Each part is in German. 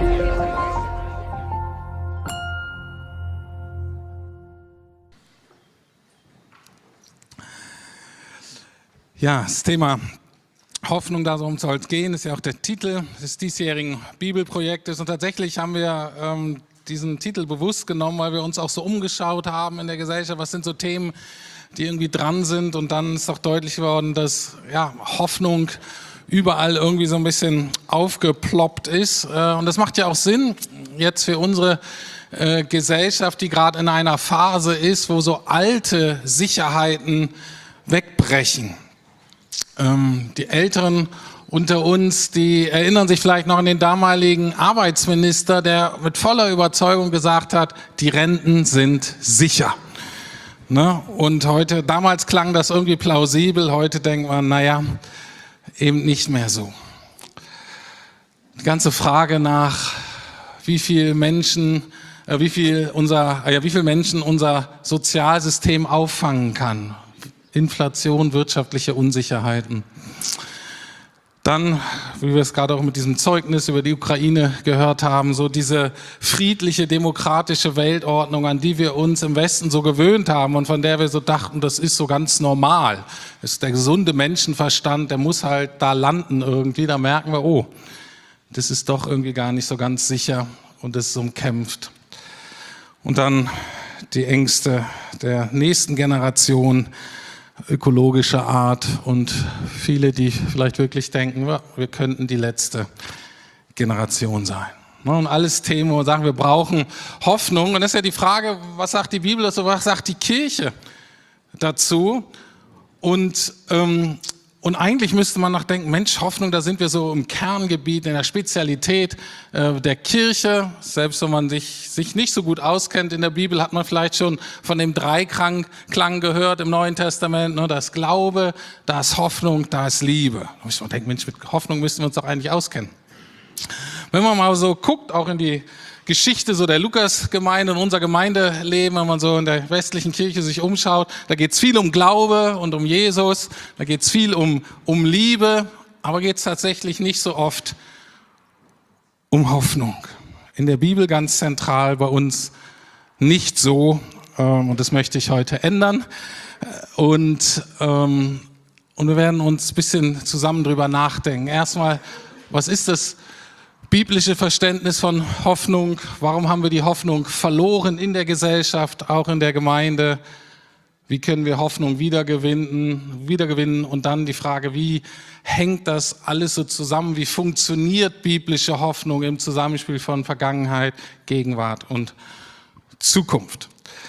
Ja, das Thema Hoffnung, darum soll es gehen, ist ja auch der Titel des diesjährigen Bibelprojektes. Und tatsächlich haben wir diesen Titel bewusst genommen, weil wir uns auch so umgeschaut haben in der Gesellschaft. Was sind so Themen, die irgendwie dran sind? Und dann ist auch deutlich geworden, dass Hoffnung überall irgendwie so ein bisschen aufgeploppt ist. Und das macht ja auch Sinn jetzt für unsere Gesellschaft, die gerade in einer Phase ist, wo so alte Sicherheiten wegbrechen. Die Älteren unter uns, die erinnern sich vielleicht noch an den damaligen Arbeitsminister, der mit voller Überzeugung gesagt hat, die Renten sind sicher. Ne? Und damals klang das irgendwie plausibel, heute denkt man, eben nicht mehr so. Die ganze Frage nach, wie viel Menschen unser Sozialsystem auffangen kann. Inflation, wirtschaftliche Unsicherheiten. Dann, wie wir es gerade auch mit diesem Zeugnis über die Ukraine gehört haben, so diese friedliche, demokratische Weltordnung, an die wir uns im Westen so gewöhnt haben und von der wir so dachten, das ist so ganz normal. Das ist der gesunde Menschenverstand, der muss halt da landen irgendwie. Da merken wir, das ist doch irgendwie gar nicht so ganz sicher und es ist umkämpft. Und dann die Ängste der nächsten Generation, ökologischer Art und viele, die vielleicht wirklich denken, wir könnten die letzte Generation sein. Und alles Themen, wo wir sagen, wir brauchen Hoffnung. Und das ist ja die Frage, was sagt die Bibel dazu, was sagt die Kirche dazu? Und eigentlich müsste man noch denken, Mensch, Hoffnung, da sind wir so im Kerngebiet, in der Spezialität der Kirche. Selbst wenn man sich nicht so gut auskennt in der Bibel, hat man vielleicht schon von dem Dreiklang gehört im Neuen Testament. Da ist Glaube, da ist Hoffnung, da ist Liebe. Da muss man denken, Mensch, mit Hoffnung müssten wir uns doch eigentlich auskennen. Wenn man mal so guckt, auch in die Geschichte so der Lukas-Gemeinde und unser Gemeindeleben, wenn man so in der westlichen Kirche sich umschaut, da geht es viel um Glaube und um Jesus, da geht es viel um Liebe, aber geht es tatsächlich nicht so oft um Hoffnung. In der Bibel ganz zentral, bei uns nicht so, und das möchte ich heute ändern. Und wir werden uns ein bisschen zusammen drüber nachdenken. Erstmal, was ist das biblische Verständnis von Hoffnung? Warum haben wir die Hoffnung verloren in der Gesellschaft, auch in der Gemeinde? Wie können wir Hoffnung wiedergewinnen? Und dann die Frage, wie hängt das alles so zusammen? Wie funktioniert biblische Hoffnung im Zusammenspiel von Vergangenheit, Gegenwart und Zukunft?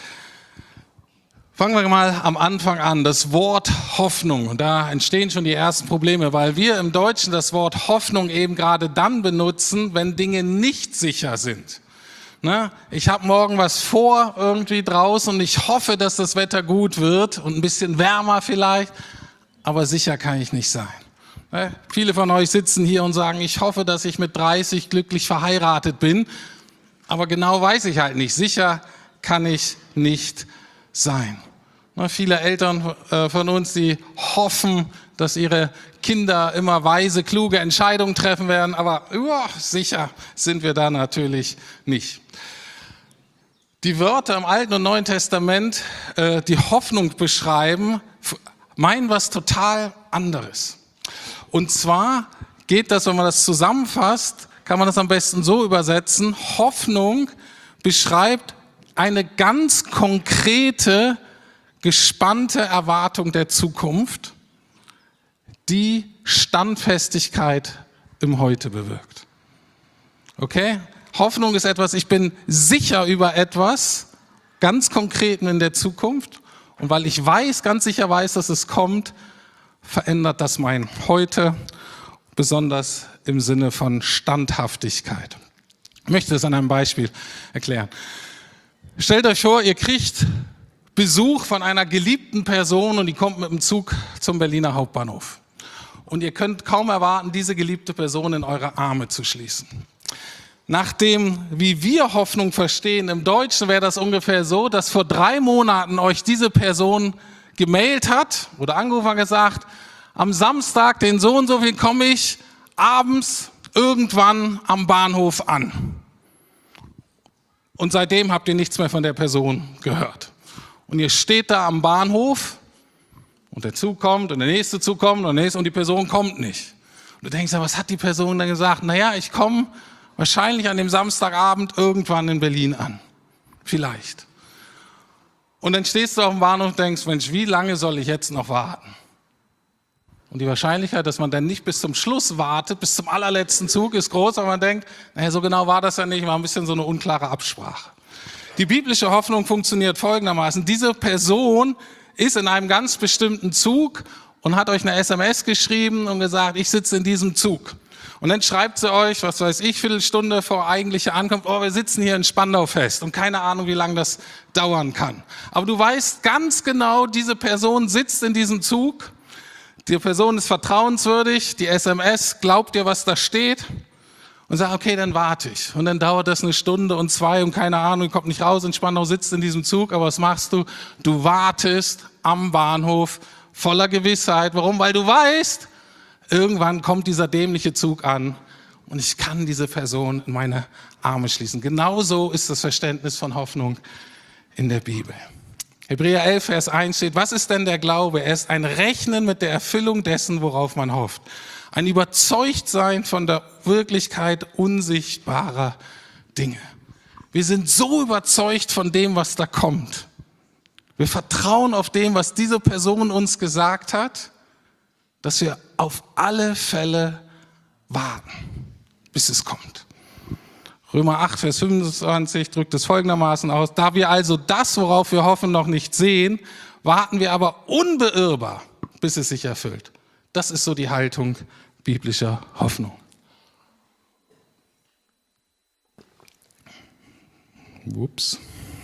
Fangen wir mal am Anfang an, das Wort Hoffnung. Und da entstehen schon die ersten Probleme, weil wir im Deutschen das Wort Hoffnung eben gerade dann benutzen, wenn Dinge nicht sicher sind. Ich habe morgen was vor irgendwie draußen und ich hoffe, dass das Wetter gut wird und ein bisschen wärmer vielleicht, aber sicher kann ich nicht sein. Viele von euch sitzen hier und sagen, ich hoffe, dass ich mit 30 glücklich verheiratet bin, aber genau weiß ich halt nicht. Sicher kann ich nicht sein. Viele Eltern von uns, die hoffen, dass ihre Kinder immer weise, kluge Entscheidungen treffen werden, aber sicher sind wir da natürlich nicht. Die Wörter im Alten und Neuen Testament, die Hoffnung beschreiben, meinen was total anderes. Und zwar geht das, wenn man das zusammenfasst, kann man das am besten so übersetzen: Hoffnung beschreibt eine ganz konkrete, gespannte Erwartung der Zukunft, die Standfestigkeit im Heute bewirkt. Okay? Hoffnung ist etwas, ich bin sicher über etwas, ganz konkret in der Zukunft. Und weil ich ganz sicher weiß, dass es kommt, verändert das mein Heute, besonders im Sinne von Standhaftigkeit. Ich möchte das an einem Beispiel erklären. Stellt euch vor, ihr kriegt Besuch von einer geliebten Person und die kommt mit dem Zug zum Berliner Hauptbahnhof. Und ihr könnt kaum erwarten, diese geliebte Person in eure Arme zu schließen. Nachdem, wie wir Hoffnung verstehen, im Deutschen wäre das ungefähr so, dass vor 3 Monaten euch diese Person gemailt hat oder angerufen und gesagt, am Samstag, den so und so viel komme ich, abends irgendwann am Bahnhof an. Und seitdem habt ihr nichts mehr von der Person gehört. Und ihr steht da am Bahnhof und der Zug kommt und der nächste Zug kommt und der nächste und die Person kommt nicht. Und du denkst, was hat die Person dann gesagt? Naja, ich komme wahrscheinlich an dem Samstagabend irgendwann in Berlin an. Vielleicht. Und dann stehst du auf dem Bahnhof und denkst, Mensch, wie lange soll ich jetzt noch warten? Und die Wahrscheinlichkeit, dass man dann nicht bis zum Schluss wartet, bis zum allerletzten Zug, ist groß, aber man denkt, naja, so genau war das ja nicht, war ein bisschen so eine unklare Absprache. Die biblische Hoffnung funktioniert folgendermaßen. Diese Person ist in einem ganz bestimmten Zug und hat euch eine SMS geschrieben und gesagt, ich sitze in diesem Zug. Und dann schreibt sie euch, was weiß ich, Viertelstunde vor eigentlicher Ankunft, wir sitzen hier in Spandau fest und keine Ahnung, wie lange das dauern kann. Aber du weißt ganz genau, diese Person sitzt in diesem Zug. Die Person ist vertrauenswürdig, die SMS glaubt dir, was da steht und sagt, okay, dann warte ich. Und dann dauert das 1 Stunde und 2 und keine Ahnung, kommt nicht raus in Spandau, sitzt in diesem Zug, aber was machst du? Du wartest am Bahnhof voller Gewissheit. Warum? Weil du weißt, irgendwann kommt dieser dämliche Zug an und ich kann diese Person in meine Arme schließen. Genauso ist das Verständnis von Hoffnung in der Bibel. Hebräer 11, Vers 1 steht, was ist denn der Glaube? Er ist ein Rechnen mit der Erfüllung dessen, worauf man hofft. Ein Überzeugtsein von der Wirklichkeit unsichtbarer Dinge. Wir sind so überzeugt von dem, was da kommt. Wir vertrauen auf dem, was diese Person uns gesagt hat, dass wir auf alle Fälle warten, bis es kommt. Römer 8, Vers 25 drückt es folgendermaßen aus. Da wir also das, worauf wir hoffen, noch nicht sehen, warten wir aber unbeirrbar, bis es sich erfüllt. Das ist so die Haltung biblischer Hoffnung. Ups.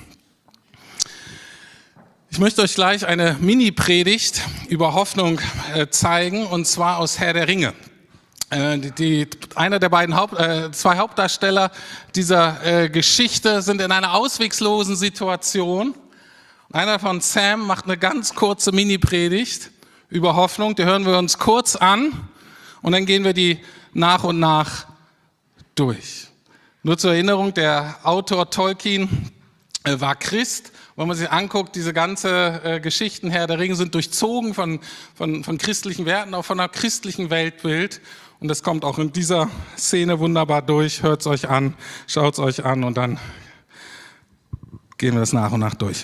Ich möchte euch gleich eine Mini-Predigt über Hoffnung zeigen, und zwar aus Herr der Ringe. Einer der beiden zwei Hauptdarsteller dieser Geschichte sind in einer ausweglosen Situation. Einer von Sam macht eine ganz kurze Mini-Predigt über Hoffnung. Die hören wir uns kurz an und dann gehen wir die nach und nach durch. Nur zur Erinnerung, der Autor Tolkien war Christ. Wenn man sich anguckt, diese ganze Geschichten Herr der Ringe sind durchzogen von christlichen Werten, auch von einem christlichen Weltbild. Und das kommt auch in dieser Szene wunderbar durch. Hört es euch an, schaut es euch an und dann gehen wir das nach und nach durch.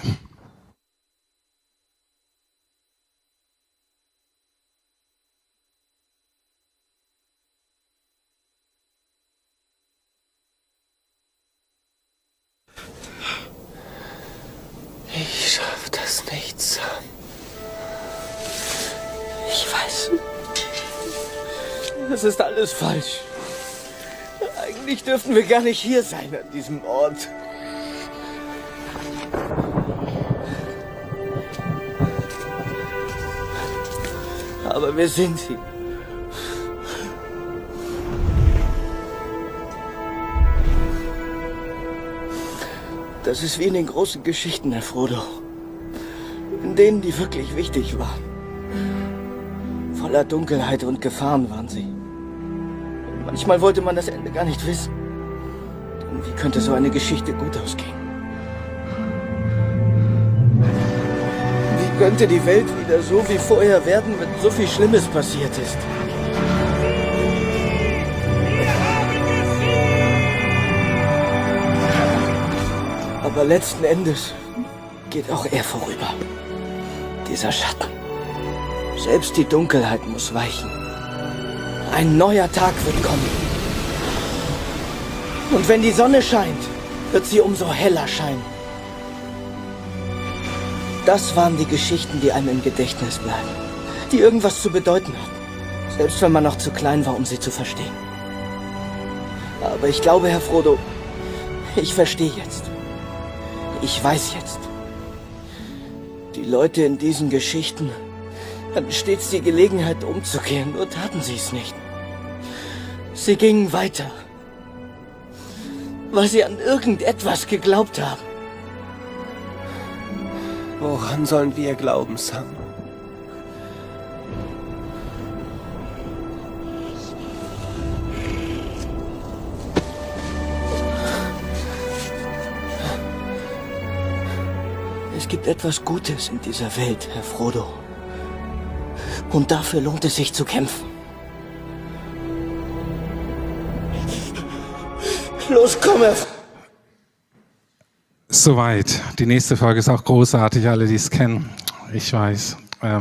Ich schaff das nicht, Sam. Ich weiß. Das ist alles falsch. Eigentlich dürften wir gar nicht hier sein an diesem Ort. Aber wir sind hier. Das ist wie in den großen Geschichten, Herr Frodo. In denen, die wirklich wichtig waren. Voller Dunkelheit und Gefahren waren sie. Und manchmal wollte man das Ende gar nicht wissen. Denn wie könnte so eine Geschichte gut ausgehen? Wie könnte die Welt wieder so wie vorher werden, wenn so viel Schlimmes passiert ist? Aber letzten Endes geht auch er vorüber. Dieser Schatten. Selbst die Dunkelheit muss weichen. Ein neuer Tag wird kommen. Und wenn die Sonne scheint, wird sie umso heller scheinen. Das waren die Geschichten, die einem im Gedächtnis bleiben. Die irgendwas zu bedeuten hatten. Selbst wenn man noch zu klein war, um sie zu verstehen. Aber ich glaube, Herr Frodo, ich verstehe jetzt. Ich weiß jetzt. Die Leute in diesen Geschichten hatten stets die Gelegenheit umzukehren, nur taten sie es nicht. Sie gingen weiter, weil sie an irgendetwas geglaubt haben. Woran sollen wir glauben, Sam? Es gibt etwas Gutes in dieser Welt, Herr Frodo. Und dafür lohnt es sich zu kämpfen. Los, komm, Herr Soweit. Die nächste Folge ist auch großartig, alle, die es kennen. Ich weiß.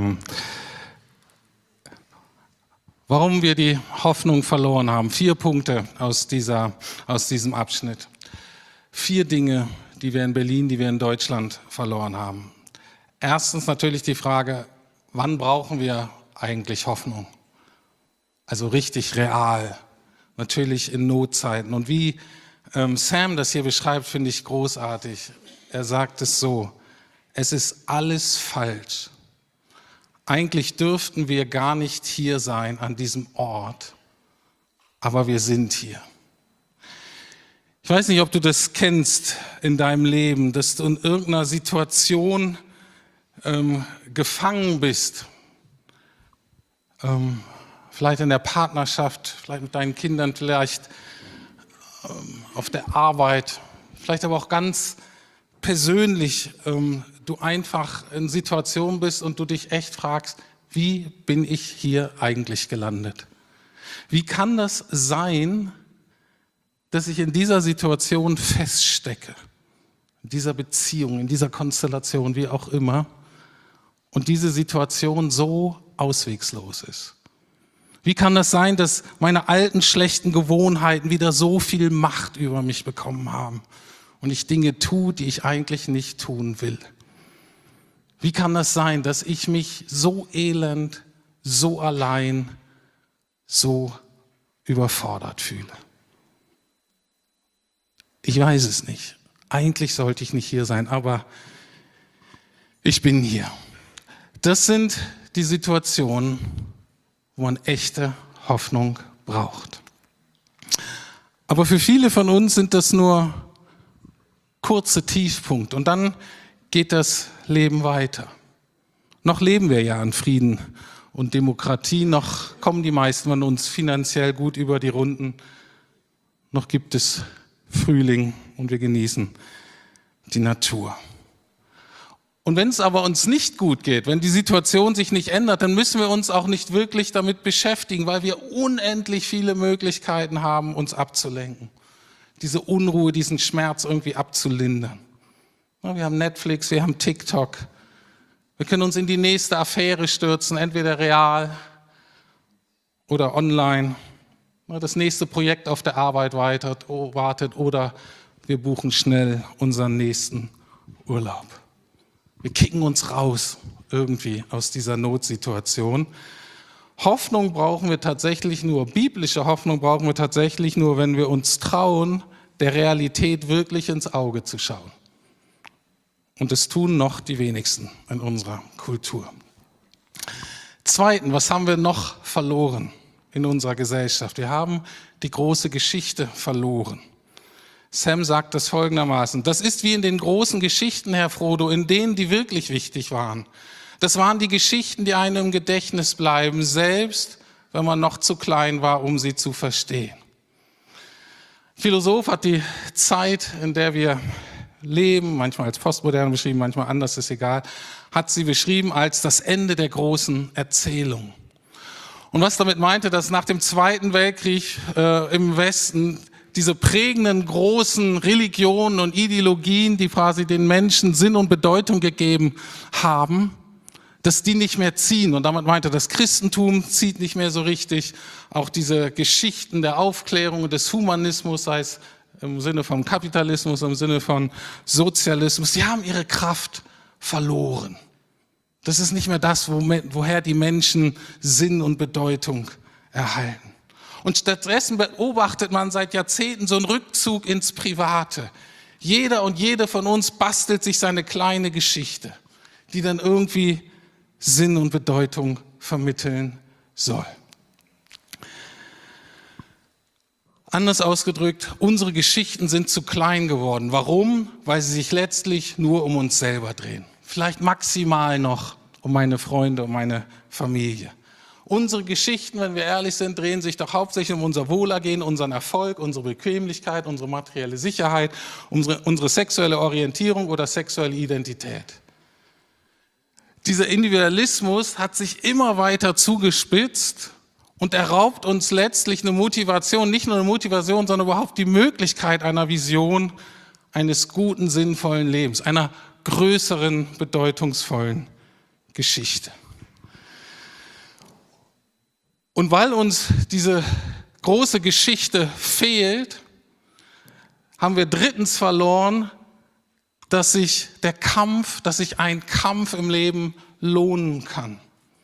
Warum wir die Hoffnung verloren haben. 4 Punkte aus diesem Abschnitt. 4 Dinge, die wir in Berlin, die wir in Deutschland verloren haben. Erstens natürlich die Frage, wann brauchen wir eigentlich Hoffnung? Also richtig real. Natürlich in Notzeiten. Und wie Sam das hier beschreibt, finde ich großartig. Er sagt es so: Es ist alles falsch. Eigentlich dürften wir gar nicht hier sein an diesem Ort, aber wir sind hier. Ich weiß nicht, ob du das kennst in deinem Leben, dass du in irgendeiner Situation gefangen bist. Vielleicht in der Partnerschaft, vielleicht mit deinen Kindern, vielleicht auf der Arbeit, vielleicht aber auch ganz persönlich, du einfach in Situationen bist und du dich echt fragst, wie bin ich hier eigentlich gelandet? Wie kann das sein, dass ich in dieser Situation feststecke, in dieser Beziehung, in dieser Konstellation, wie auch immer, und diese Situation so auswegslos ist? Wie kann das sein, dass meine alten schlechten Gewohnheiten wieder so viel Macht über mich bekommen haben und ich Dinge tue, die ich eigentlich nicht tun will? Wie kann das sein, dass ich mich so elend, so allein, so überfordert fühle? Ich weiß es nicht. Eigentlich sollte ich nicht hier sein, aber ich bin hier. Das sind die Situationen, wo man echte Hoffnung braucht. Aber für viele von uns sind das nur kurze Tiefpunkte und dann geht das Leben weiter. Noch leben wir ja in Frieden und Demokratie, noch kommen die meisten von uns finanziell gut über die Runden, noch gibt es Frühling und wir genießen die Natur. Und wenn es aber uns nicht gut geht, wenn die Situation sich nicht ändert, dann müssen wir uns auch nicht wirklich damit beschäftigen, weil wir unendlich viele Möglichkeiten haben, uns abzulenken. Diese Unruhe, diesen Schmerz irgendwie abzulindern. Wir haben Netflix, wir haben TikTok. Wir können uns in die nächste Affäre stürzen, entweder real oder online. Das nächste Projekt auf der Arbeit wartet oder wir buchen schnell unseren nächsten Urlaub. Wir kicken uns raus irgendwie aus dieser Notsituation. Hoffnung brauchen wir tatsächlich nur, biblische Hoffnung brauchen wir tatsächlich nur, wenn wir uns trauen, der Realität wirklich ins Auge zu schauen. Und das tun noch die wenigsten in unserer Kultur. Zweitens, was haben wir noch verloren in unserer Gesellschaft? Wir haben die große Geschichte verloren. Sam sagt das folgendermaßen: Das ist wie in den großen Geschichten, Herr Frodo, in denen, die wirklich wichtig waren. Das waren die Geschichten, die einem im Gedächtnis bleiben, selbst wenn man noch zu klein war, um sie zu verstehen. Ein Philosoph hat die Zeit, in der wir leben, manchmal als postmodern beschrieben, manchmal anders, ist egal, hat sie beschrieben als das Ende der großen Erzählung. Und was damit meinte, dass nach dem Zweiten Weltkrieg im Westen diese prägenden großen Religionen und Ideologien, die quasi den Menschen Sinn und Bedeutung gegeben haben, dass die nicht mehr ziehen. Und damit meinte, das Christentum zieht nicht mehr so richtig. Auch diese Geschichten der Aufklärung und des Humanismus, sei es im Sinne von Kapitalismus, im Sinne von Sozialismus, die haben ihre Kraft verloren. Das ist nicht mehr das, woher die Menschen Sinn und Bedeutung erhalten. Und stattdessen beobachtet man seit Jahrzehnten so einen Rückzug ins Private. Jeder und jede von uns bastelt sich seine kleine Geschichte, die dann irgendwie Sinn und Bedeutung vermitteln soll. Anders ausgedrückt, unsere Geschichten sind zu klein geworden. Warum? Weil sie sich letztlich nur um uns selber drehen. Vielleicht maximal noch um meine Freunde, um meine Familie. Unsere Geschichten, wenn wir ehrlich sind, drehen sich doch hauptsächlich um unser Wohlergehen, unseren Erfolg, unsere Bequemlichkeit, unsere materielle Sicherheit, unsere sexuelle Orientierung oder sexuelle Identität. Dieser Individualismus hat sich immer weiter zugespitzt und er raubt uns letztlich eine Motivation, nicht nur eine Motivation, sondern überhaupt die Möglichkeit einer Vision, eines guten, sinnvollen Lebens, einer größeren, bedeutungsvollen Geschichte. Und weil uns diese große Geschichte fehlt, haben wir drittens verloren, dass sich ein Kampf im Leben lohnen kann.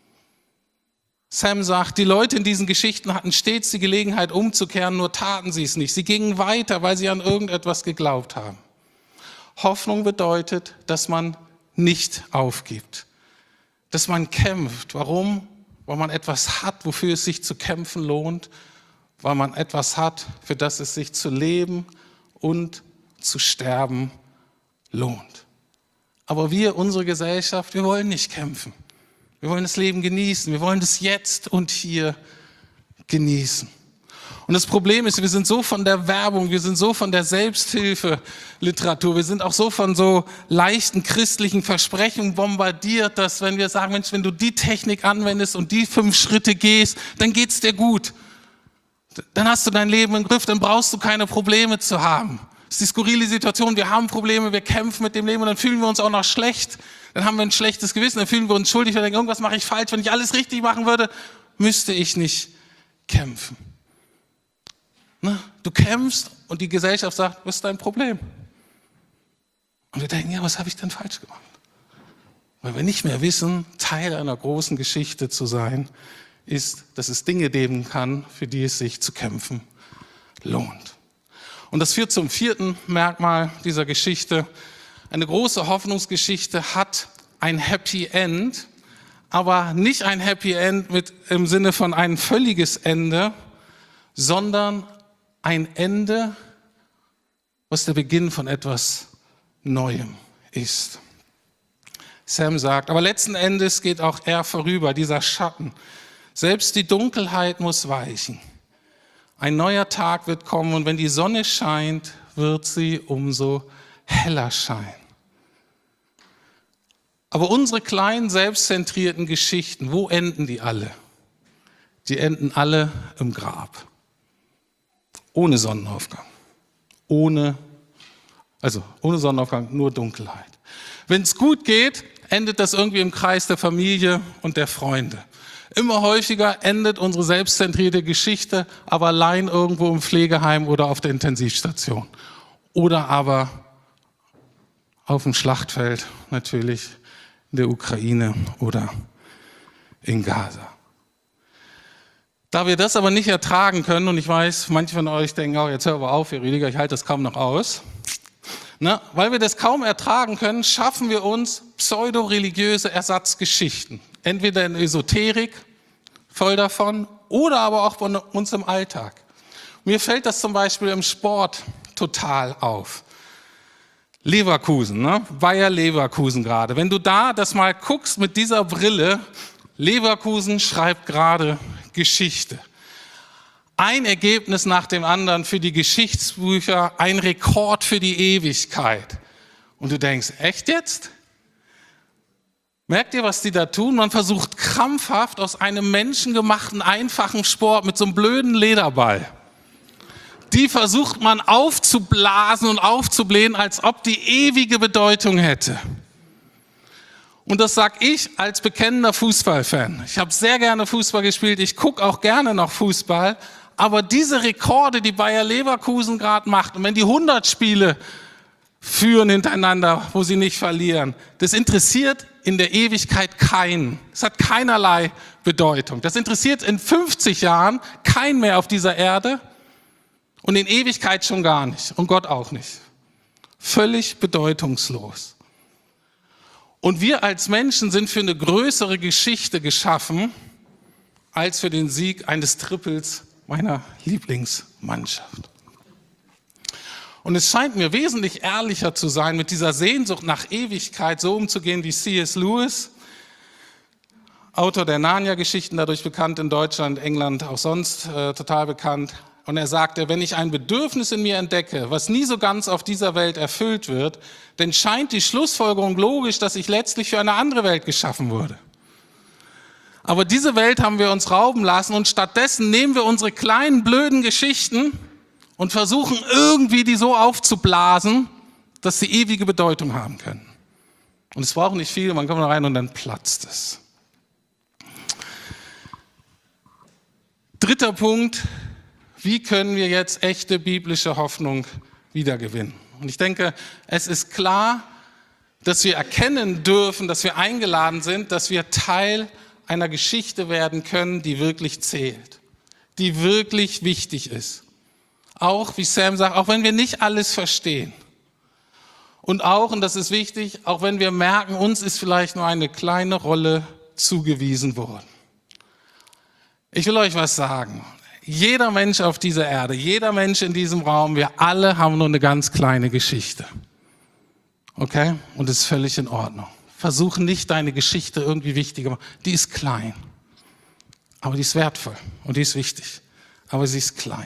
Sam sagt, die Leute in diesen Geschichten hatten stets die Gelegenheit umzukehren, nur taten sie es nicht. Sie gingen weiter, weil sie an irgendetwas geglaubt haben. Hoffnung bedeutet, dass man nicht aufgibt, dass man kämpft. Warum? Weil man etwas hat, wofür es sich zu kämpfen lohnt, weil man etwas hat, für das es sich zu leben und zu sterben lohnt. Aber wir, unsere Gesellschaft, wir wollen nicht kämpfen. Wir wollen das Leben genießen. Wir wollen das jetzt und hier genießen. Und das Problem ist, wir sind so von der Werbung, wir sind so von der Selbsthilfeliteratur, wir sind auch so von so leichten christlichen Versprechungen bombardiert, dass wenn wir sagen, Mensch, wenn du die Technik anwendest und die 5 Schritte gehst, dann geht's dir gut. Dann hast du dein Leben im Griff, dann brauchst du keine Probleme zu haben. Das ist die skurrile Situation, wir haben Probleme, wir kämpfen mit dem Leben und dann fühlen wir uns auch noch schlecht. Dann haben wir ein schlechtes Gewissen, dann fühlen wir uns schuldig, wir denken, irgendwas mache ich falsch. Wenn ich alles richtig machen würde, müsste ich nicht kämpfen. Du kämpfst und die Gesellschaft sagt, was ist dein Problem? Und wir denken, ja, was habe ich denn falsch gemacht? Weil wir nicht mehr wissen, Teil einer großen Geschichte zu sein, ist, dass es Dinge geben kann, für die es sich zu kämpfen lohnt. Und das führt zum 4. Merkmal dieser Geschichte. Eine große Hoffnungsgeschichte hat ein Happy End, aber nicht ein Happy End im Sinne von ein völliges Ende, sondern ein Ende, was der Beginn von etwas Neuem ist. Sam sagt, aber letzten Endes geht auch er vorüber, dieser Schatten. Selbst die Dunkelheit muss weichen. Ein neuer Tag wird kommen und wenn die Sonne scheint, wird sie umso heller scheinen. Aber unsere kleinen, selbstzentrierten Geschichten, wo enden die alle? Die enden alle im Grab. Ohne Sonnenaufgang. Ohne Sonnenaufgang, nur Dunkelheit. Wenn es gut geht, endet das irgendwie im Kreis der Familie und der Freunde. Immer häufiger endet unsere selbstzentrierte Geschichte aber allein irgendwo im Pflegeheim oder auf der Intensivstation. Oder aber auf dem Schlachtfeld, natürlich in der Ukraine oder in Gaza. Da wir das aber nicht ertragen können, und ich weiß, manche von euch denken, oh, jetzt hör aber auf, Herr Rüdiger, ich halte das kaum noch aus. Weil wir das kaum ertragen können, schaffen wir uns pseudo-religiöse Ersatzgeschichten. Entweder in Esoterik, voll davon, oder aber auch von uns im Alltag. Mir fällt das zum Beispiel im Sport total auf. Leverkusen, Bayer Leverkusen gerade. Wenn du da das mal guckst mit dieser Brille, Leverkusen schreibt gerade Geschichte. Ein Ergebnis nach dem anderen für die Geschichtsbücher, ein Rekord für die Ewigkeit. Und du denkst, echt jetzt? Merkt ihr, was die da tun? Man versucht krampfhaft aus einem menschengemachten, einfachen Sport mit so einem blöden Lederball. Die versucht man aufzublasen und aufzublähen, als ob die ewige Bedeutung hätte. Und das sage ich als bekennender Fußballfan. Ich habe sehr gerne Fußball gespielt, ich gucke auch gerne noch Fußball. Aber diese Rekorde, die Bayer Leverkusen gerade macht, und wenn die 100 Spiele führen hintereinander, wo sie nicht verlieren, das interessiert in der Ewigkeit keinen. Es hat keinerlei Bedeutung. Das interessiert in 50 Jahren keinen mehr auf dieser Erde und in Ewigkeit schon gar nicht und Gott auch nicht. Völlig bedeutungslos. Und wir als Menschen sind für eine größere Geschichte geschaffen, als für den Sieg eines Triples meiner Lieblingsmannschaft. Und es scheint mir wesentlich ehrlicher zu sein, mit dieser Sehnsucht nach Ewigkeit so umzugehen wie C.S. Lewis, Autor der Narnia-Geschichten, dadurch bekannt in Deutschland, England, auch sonst total bekannt. Und er sagte, wenn ich ein Bedürfnis in mir entdecke, was nie so ganz auf dieser Welt erfüllt wird, dann scheint die Schlussfolgerung logisch, dass ich letztlich für eine andere Welt geschaffen wurde. Aber diese Welt haben wir uns rauben lassen und stattdessen nehmen wir unsere kleinen, blöden Geschichten und versuchen irgendwie die so aufzublasen, dass sie ewige Bedeutung haben können. Und es braucht nicht viel, man kommt da rein und dann platzt es. Dritter Punkt, wie können wir jetzt echte biblische Hoffnung wiedergewinnen? Und ich denke, es ist klar, dass wir erkennen dürfen, dass wir eingeladen sind, dass wir Teil einer Geschichte werden können, die wirklich zählt, die wirklich wichtig ist. Auch, wie Sam sagt, auch wenn wir nicht alles verstehen. Und auch, und das ist wichtig, auch wenn wir merken, uns ist vielleicht nur eine kleine Rolle zugewiesen worden. Ich will euch was sagen. Jeder Mensch auf dieser Erde, jeder Mensch in diesem Raum, wir alle haben nur eine ganz kleine Geschichte. Okay? Und das ist völlig in Ordnung. Versuch nicht, deine Geschichte irgendwie wichtiger zu machen. Die ist klein. Aber die ist wertvoll und die ist wichtig. Aber sie ist klein.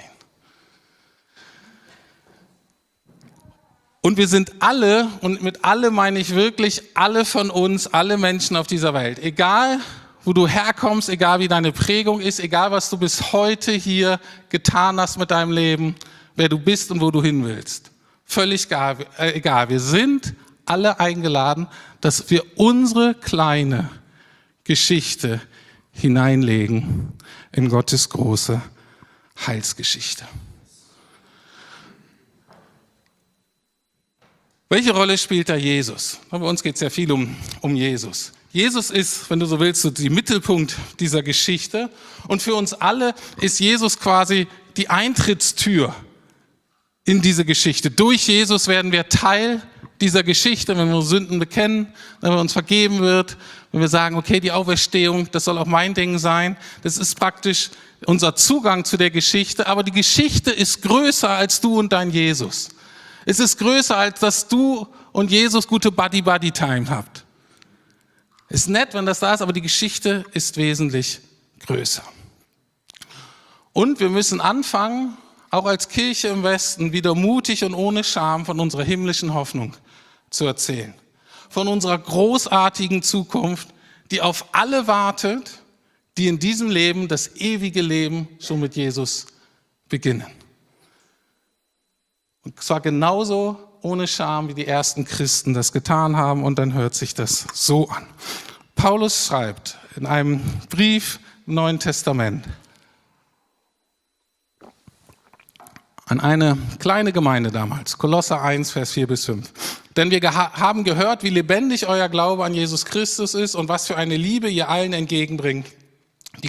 Und wir sind alle, und mit alle meine ich wirklich alle von uns, alle Menschen auf dieser Welt, egal wo du herkommst, egal wie deine Prägung ist, egal was du bis heute hier getan hast mit deinem Leben, wer du bist und wo du hin willst. Völlig egal. Wir sind alle eingeladen, dass wir unsere kleine Geschichte hineinlegen in Gottes große Heilsgeschichte. Welche Rolle spielt da Jesus? Bei uns geht es ja viel um Jesus. Jesus ist, wenn du so willst, so der Mittelpunkt dieser Geschichte. Und für uns alle ist Jesus quasi die Eintrittstür in diese Geschichte. Durch Jesus werden wir Teil dieser Geschichte, wenn wir unsere Sünden bekennen, wenn uns vergeben wird, wenn wir sagen, okay, die Auferstehung, das soll auch mein Ding sein. Das ist praktisch unser Zugang zu der Geschichte. Aber die Geschichte ist größer als du und dein Jesus. Es ist größer, als dass du und Jesus gute Buddy-Buddy-Time habt. Ist nett, wenn das da ist, aber die Geschichte ist wesentlich größer. Und wir müssen anfangen, auch als Kirche im Westen, wieder mutig und ohne Scham von unserer himmlischen Hoffnung zu erzählen. Von unserer großartigen Zukunft, die auf alle wartet, die in diesem Leben, das ewige Leben, schon mit Jesus beginnen. Und zwar genauso ohne Scham, wie die ersten Christen das getan haben. Und dann hört sich das so an. Paulus schreibt in einem Brief im Neuen Testament an eine kleine Gemeinde damals, Kolosser 1, Vers 4 bis 5. Denn wir haben gehört, wie lebendig euer Glaube an Jesus Christus ist und was für eine Liebe ihr allen entgegenbringt, die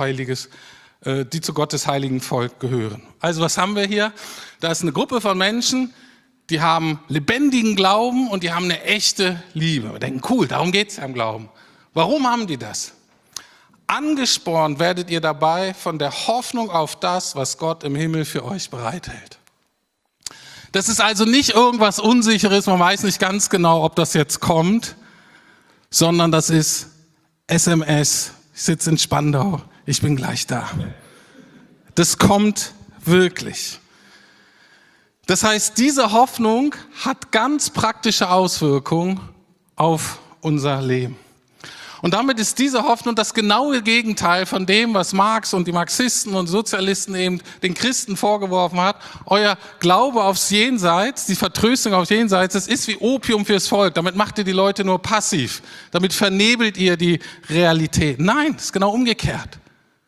zu Gottes heiligen Volk gehören. Also was haben wir hier? Da ist eine Gruppe von Menschen, die haben lebendigen Glauben und die haben eine echte Liebe. Wir denken, cool, darum geht es ja im Glauben. Warum haben die das? Angespornt werdet ihr dabei von der Hoffnung auf das, was Gott im Himmel für euch bereithält. Das ist also nicht irgendwas Unsicheres, man weiß nicht ganz genau, ob das jetzt kommt, sondern das ist SMS, ich sitze in Spandau, ich bin gleich da. Das kommt wirklich. Das heißt, diese Hoffnung hat ganz praktische Auswirkungen auf unser Leben. Und damit ist diese Hoffnung das genaue Gegenteil von dem, was Marx und die Marxisten und Sozialisten eben den Christen vorgeworfen hat. Euer Glaube aufs Jenseits, die Vertröstung aufs Jenseits, das ist wie Opium fürs Volk. Damit macht ihr die Leute nur passiv. Damit vernebelt ihr die Realität. Nein, das ist genau umgekehrt.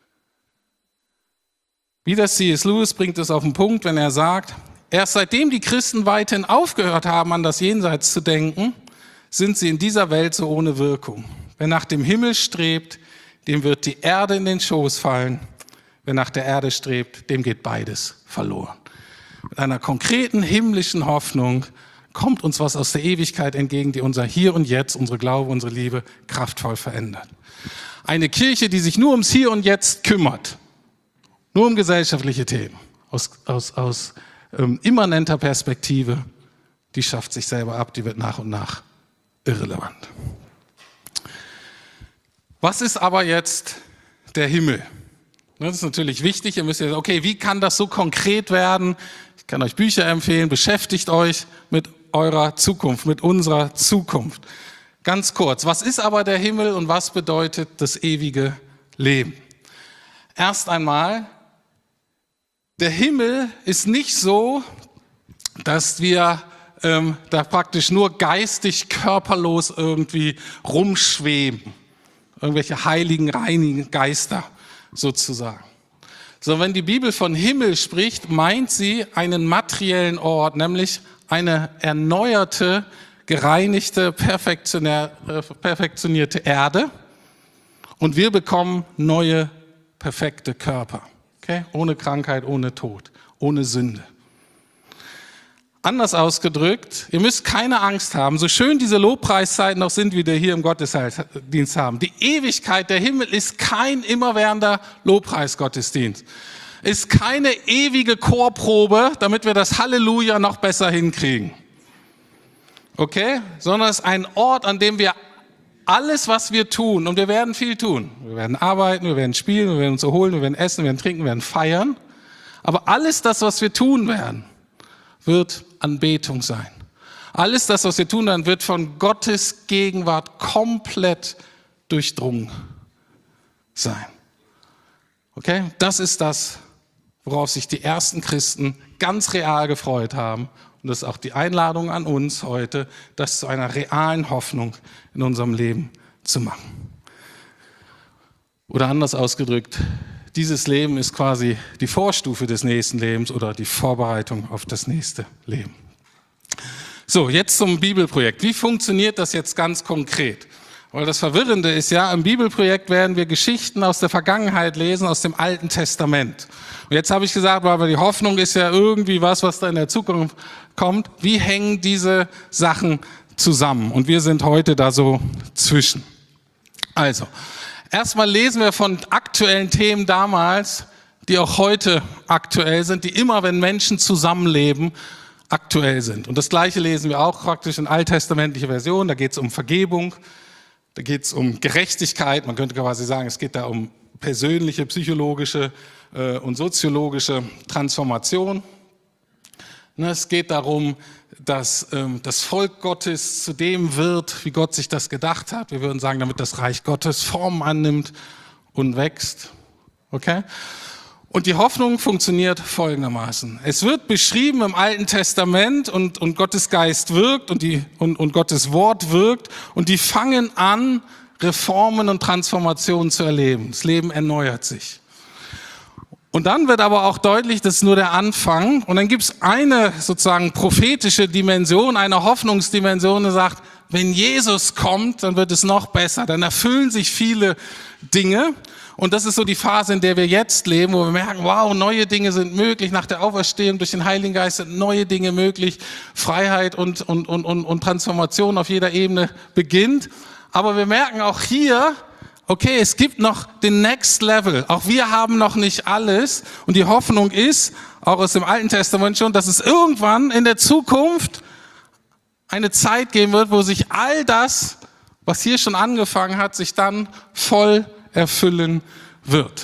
Wieder C.S. Lewis bringt es auf den Punkt, wenn er sagt, erst seitdem die Christen weiterhin aufgehört haben, an das Jenseits zu denken, sind sie in dieser Welt so ohne Wirkung. Wer nach dem Himmel strebt, dem wird die Erde in den Schoß fallen. Wer nach der Erde strebt, dem geht beides verloren. Mit einer konkreten himmlischen Hoffnung kommt uns was aus der Ewigkeit entgegen, die unser Hier und Jetzt, unsere Glaube, unsere Liebe kraftvoll verändert. Eine Kirche, die sich nur ums Hier und Jetzt kümmert, nur um gesellschaftliche Themen, aus immanenter Perspektive, die schafft sich selber ab, die wird nach und nach irrelevant. Was ist aber jetzt der Himmel? Das ist natürlich wichtig. Ihr müsst ja sagen, okay, wie kann das so konkret werden? Ich kann euch Bücher empfehlen. Beschäftigt euch mit eurer Zukunft, mit unserer Zukunft. Ganz kurz, was ist aber der Himmel und was bedeutet das ewige Leben? Erst einmal, der Himmel ist nicht so, dass wir da praktisch nur geistig, körperlos irgendwie rumschweben. Irgendwelche heiligen, reinigen Geister sozusagen. So, wenn die Bibel von Himmel spricht, meint sie einen materiellen Ort, nämlich eine erneuerte, gereinigte, perfektionierte Erde. Und wir bekommen neue, perfekte Körper. Okay? Ohne Krankheit, ohne Tod, ohne Sünde. Anders ausgedrückt, ihr müsst keine Angst haben, so schön diese Lobpreiszeiten noch sind, wie wir hier im Gottesdienst haben. Die Ewigkeit, der Himmel ist kein immerwährender Lobpreisgottesdienst. Ist keine ewige Chorprobe, damit wir das Halleluja noch besser hinkriegen. Okay? Sondern es ist ein Ort, an dem wir alles, was wir tun, und wir werden viel tun. Wir werden arbeiten, wir werden spielen, wir werden uns erholen, wir werden essen, wir werden trinken, wir werden feiern. Aber alles das, was wir tun werden, wird Anbetung sein. Alles das, was wir tun werden, wird von Gottes Gegenwart komplett durchdrungen sein. Okay? Das ist das, worauf sich die ersten Christen ganz real gefreut haben. Und das ist auch die Einladung an uns heute, das zu einer realen Hoffnung in unserem Leben zu machen. Oder anders ausgedrückt, dieses Leben ist quasi die Vorstufe des nächsten Lebens oder die Vorbereitung auf das nächste Leben. So, jetzt zum Bibelprojekt. Wie funktioniert das jetzt ganz konkret? Weil das Verwirrende ist ja, im Bibelprojekt werden wir Geschichten aus der Vergangenheit lesen, aus dem Alten Testament. Und jetzt habe ich gesagt, aber die Hoffnung ist ja irgendwie was da in der Zukunft kommt. Wie hängen diese Sachen zusammen? Und wir sind heute da so zwischen. Also, erstmal lesen wir von aktuellen Themen damals, die auch heute aktuell sind, die immer, wenn Menschen zusammenleben, aktuell sind. Und das Gleiche lesen wir auch praktisch in alttestamentlicher Version. Da geht es um Vergebung, da geht es um Gerechtigkeit. Man könnte quasi sagen, es geht da um persönliche, psychologische und soziologische Transformation. Es geht darum, dass das Volk Gottes zu dem wird, wie Gott sich das gedacht hat. Wir würden sagen, damit das Reich Gottes Formen annimmt und wächst. Okay? Und die Hoffnung funktioniert folgendermaßen. Es wird beschrieben im Alten Testament und Gottes Geist wirkt und Gottes Wort wirkt und die fangen an, Reformen und Transformationen zu erleben. Das Leben erneuert sich. Und dann wird aber auch deutlich, das ist nur der Anfang. Und dann gibt es eine sozusagen prophetische Dimension, eine Hoffnungsdimension, die sagt, wenn Jesus kommt, dann wird es noch besser. Dann erfüllen sich viele Dinge. Und das ist so die Phase, in der wir jetzt leben, wo wir merken, wow, neue Dinge sind möglich. Nach der Auferstehung durch den Heiligen Geist sind neue Dinge möglich. Freiheit und Transformation auf jeder Ebene beginnt. Aber wir merken auch hier, okay, es gibt noch den Next Level. Auch wir haben noch nicht alles. Und die Hoffnung ist, auch aus dem Alten Testament schon, dass es irgendwann in der Zukunft eine Zeit geben wird, wo sich all das, was hier schon angefangen hat, sich dann voll erfüllen wird.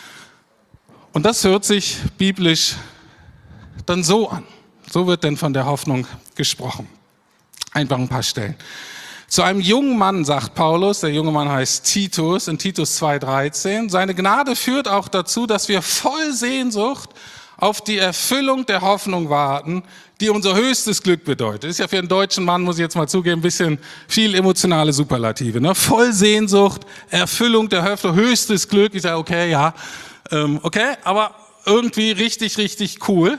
Und das hört sich biblisch dann so an. So wird denn von der Hoffnung gesprochen. Einfach ein paar Stellen. Zu einem jungen Mann, sagt Paulus, der junge Mann heißt Titus, in Titus 2,13, seine Gnade führt auch dazu, dass wir voll Sehnsucht auf die Erfüllung der Hoffnung warten, die unser höchstes Glück bedeutet. Das ist ja für einen deutschen Mann, muss ich jetzt mal zugeben, ein bisschen viel emotionale Superlative. Ne? Voll Sehnsucht, Erfüllung der Hoffnung, höchstes Glück. Ich sage, okay, ja, okay, aber irgendwie richtig, richtig cool.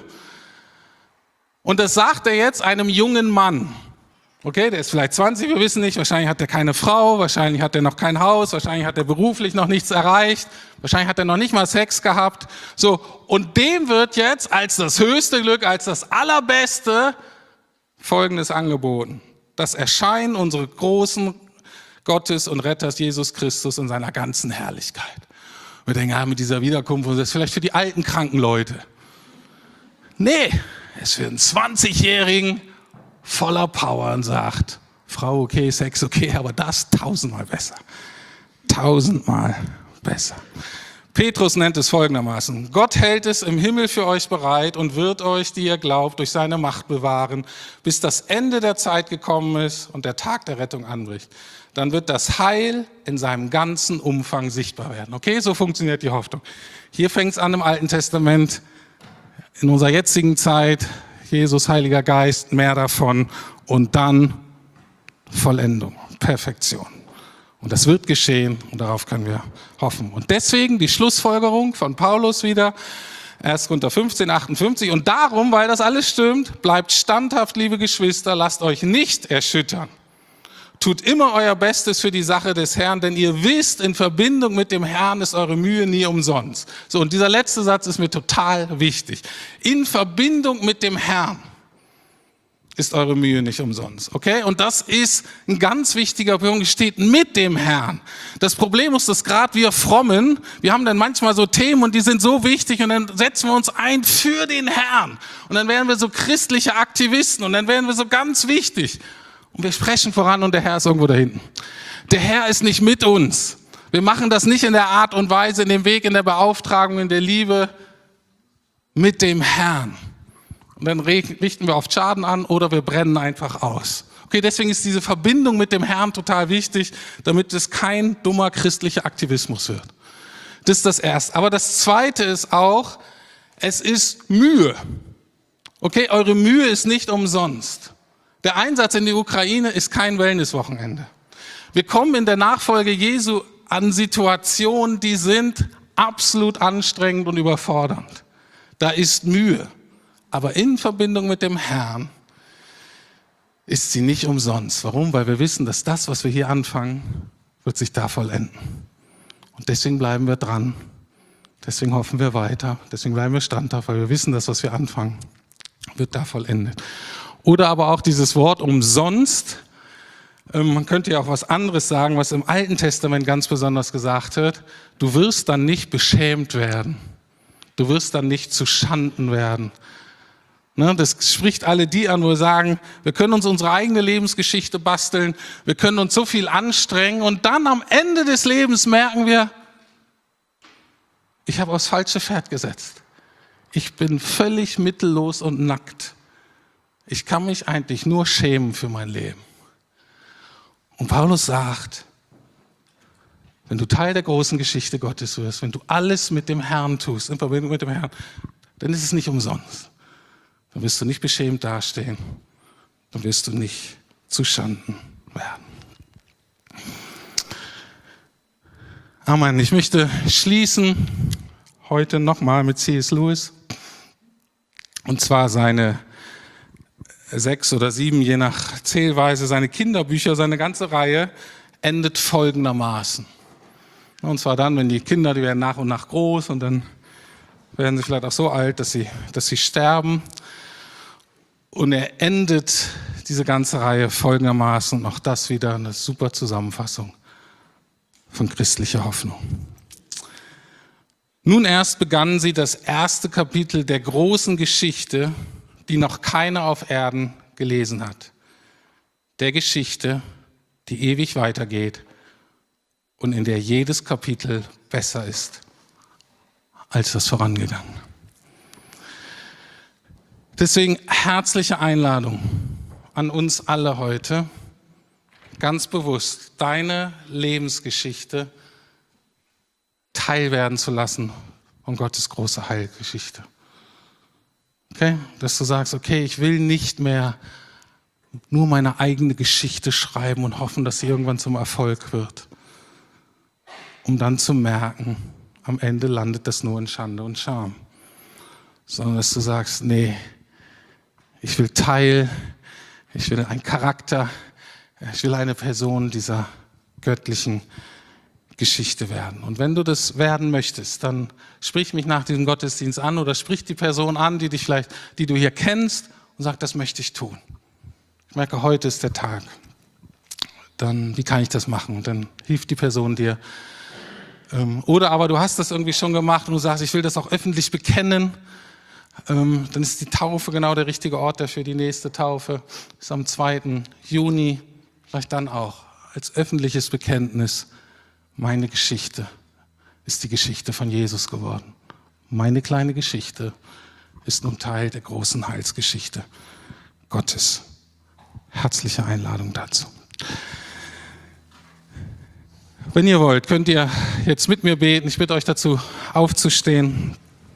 Und das sagt er jetzt einem jungen Mann. Okay, der ist vielleicht 20, wir wissen nicht, wahrscheinlich hat er keine Frau, wahrscheinlich hat er noch kein Haus, wahrscheinlich hat er beruflich noch nichts erreicht, wahrscheinlich hat er noch nicht mal Sex gehabt. So, und dem wird jetzt als das höchste Glück, als das allerbeste Folgendes angeboten. Das Erscheinen unseres großen Gottes und Retters Jesus Christus in seiner ganzen Herrlichkeit. Wir denken, ja, mit dieser Wiederkunft, das ist vielleicht für die alten, kranken Leute. Nee, es ist für einen 20-Jährigen, voller Power und sagt, Frau okay, Sex okay, aber das 1000-mal besser. 1000-mal besser. Petrus nennt es folgendermaßen: Gott hält es im Himmel für euch bereit und wird euch, die ihr glaubt, durch seine Macht bewahren, bis das Ende der Zeit gekommen ist und der Tag der Rettung anbricht. Dann wird das Heil in seinem ganzen Umfang sichtbar werden. Okay, so funktioniert die Hoffnung. Hier fängt es an im Alten Testament, in unserer jetzigen Zeit, Jesus, Heiliger Geist, mehr davon und dann Vollendung, Perfektion. Und das wird geschehen und darauf können wir hoffen. Und deswegen die Schlussfolgerung von Paulus wieder, 1. Korinther 15, 58. Und darum, weil das alles stimmt, bleibt standhaft, liebe Geschwister, lasst euch nicht erschüttern. Tut immer euer Bestes für die Sache des Herrn, denn ihr wisst, in Verbindung mit dem Herrn ist eure Mühe nie umsonst. So, und dieser letzte Satz ist mir total wichtig. In Verbindung mit dem Herrn ist eure Mühe nicht umsonst, okay? Und das ist ein ganz wichtiger Punkt, steht mit dem Herrn. Das Problem ist, dass gerade wir Frommen, wir haben dann manchmal so Themen und die sind so wichtig und dann setzen wir uns ein für den Herrn. Und dann werden wir so christliche Aktivisten und dann werden wir so ganz wichtig. Und wir sprechen voran und der Herr ist irgendwo da hinten. Der Herr ist nicht mit uns. Wir machen das nicht in der Art und Weise, in dem Weg, in der Beauftragung, in der Liebe mit dem Herrn. Und dann richten wir oft Schaden an oder wir brennen einfach aus. Okay, deswegen ist diese Verbindung mit dem Herrn total wichtig, damit es kein dummer christlicher Aktivismus wird. Das ist das Erste. Aber das Zweite ist auch, es ist Mühe. Okay, eure Mühe ist nicht umsonst. Der Einsatz in die Ukraine ist kein Wellnesswochenende. Wir kommen in der Nachfolge Jesu an Situationen, die sind absolut anstrengend und überfordernd. Da ist Mühe. Aber in Verbindung mit dem Herrn ist sie nicht umsonst. Warum? Weil wir wissen, dass das, was wir hier anfangen, wird sich da vollenden. Und deswegen bleiben wir dran. Deswegen hoffen wir weiter. Deswegen bleiben wir standhaft, weil wir wissen, dass was wir anfangen, wird da vollendet. Oder aber auch dieses Wort umsonst. Man könnte ja auch was anderes sagen, was im Alten Testament ganz besonders gesagt wird. Du wirst dann nicht beschämt werden. Du wirst dann nicht zu Schanden werden. Das spricht alle die an, wo wir sagen, wir können uns unsere eigene Lebensgeschichte basteln, wir können uns so viel anstrengen und dann am Ende des Lebens merken wir, ich habe aufs falsche Pferd gesetzt. Ich bin völlig mittellos und nackt. Ich kann mich eigentlich nur schämen für mein Leben. Und Paulus sagt, wenn du Teil der großen Geschichte Gottes wirst, wenn du alles mit dem Herrn tust, in Verbindung mit dem Herrn, dann ist es nicht umsonst. Dann wirst du nicht beschämt dastehen. Dann wirst du nicht zu Schanden werden. Amen. Ich möchte schließen heute nochmal mit C.S. Lewis. Und zwar seine 6 oder 7, je nach Zählweise, seine Kinderbücher, seine ganze Reihe endet folgendermaßen. Und zwar dann, wenn die Kinder, die werden nach und nach groß und dann werden sie vielleicht auch so alt, dass sie sterben. Und er endet diese ganze Reihe folgendermaßen und auch das wieder eine super Zusammenfassung von christlicher Hoffnung. Nun erst begannen sie das erste Kapitel der großen Geschichte, die noch keiner auf Erden gelesen hat. Der Geschichte, die ewig weitergeht und in der jedes Kapitel besser ist als das vorangegangene. Deswegen herzliche Einladung an uns alle heute, ganz bewusst deine Lebensgeschichte teilwerden zu lassen von Gottes große Heilgeschichte. Okay? Dass du sagst, okay, ich will nicht mehr nur meine eigene Geschichte schreiben und hoffen, dass sie irgendwann zum Erfolg wird, um dann zu merken, am Ende landet das nur in Schande und Scham. Sondern dass du sagst, nee, ich will Teil, ich will ein Charakter, ich will eine Person dieser göttlichen Geschichte werden. Und wenn du das werden möchtest, dann sprich mich nach diesem Gottesdienst an oder sprich die Person an, die du hier kennst und sag, das möchte ich tun. Ich merke, heute ist der Tag. Dann, wie kann ich das machen? Und dann hilft die Person dir. Oder aber du hast das irgendwie schon gemacht und du sagst, ich will das auch öffentlich bekennen. Dann ist die Taufe genau der richtige Ort dafür. Die nächste Taufe ist am 2. Juni. Vielleicht dann auch als öffentliches Bekenntnis meine Geschichte ist die Geschichte von Jesus geworden. Meine kleine Geschichte ist nun Teil der großen Heilsgeschichte Gottes. Herzliche Einladung dazu. Wenn ihr wollt, könnt ihr jetzt mit mir beten. Ich bitte euch dazu, aufzustehen.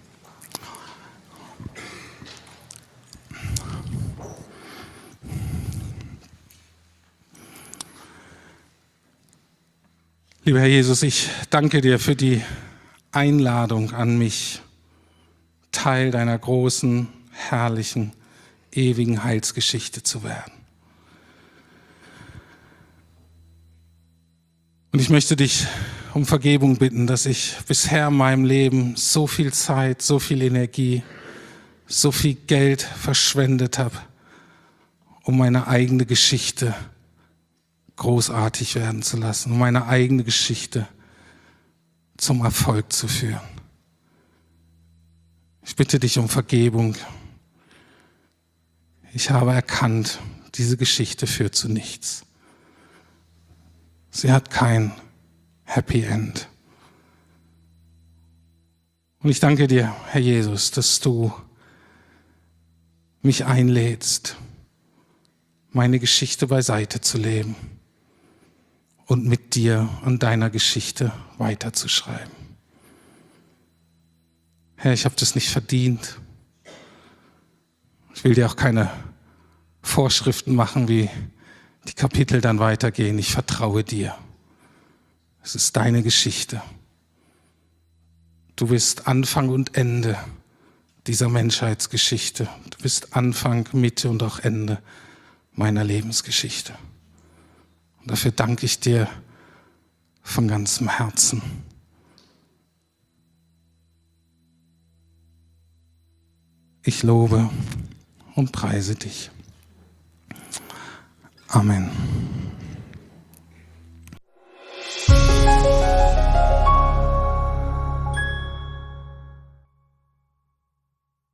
Lieber Herr Jesus, ich danke dir für die Einladung an mich, Teil deiner großen, herrlichen, ewigen Heilsgeschichte zu werden. Und ich möchte dich um Vergebung bitten, dass ich bisher in meinem Leben so viel Zeit, so viel Energie, so viel Geld verschwendet habe, um meine eigene Geschichte großartig werden zu lassen, um meine eigene Geschichte zum Erfolg zu führen. Ich bitte dich um Vergebung. Ich habe erkannt, diese Geschichte führt zu nichts. Sie hat kein Happy End. Und ich danke dir, Herr Jesus, dass du mich einlädst, meine Geschichte beiseite zu leben und mit dir an deiner Geschichte weiterzuschreiben. Herr, ich habe das nicht verdient. Ich will dir auch keine Vorschriften machen, wie die Kapitel dann weitergehen. Ich vertraue dir. Es ist deine Geschichte. Du bist Anfang und Ende dieser Menschheitsgeschichte. Du bist Anfang, Mitte und auch Ende meiner Lebensgeschichte. Und dafür danke ich dir von ganzem Herzen. Ich lobe und preise dich. Amen.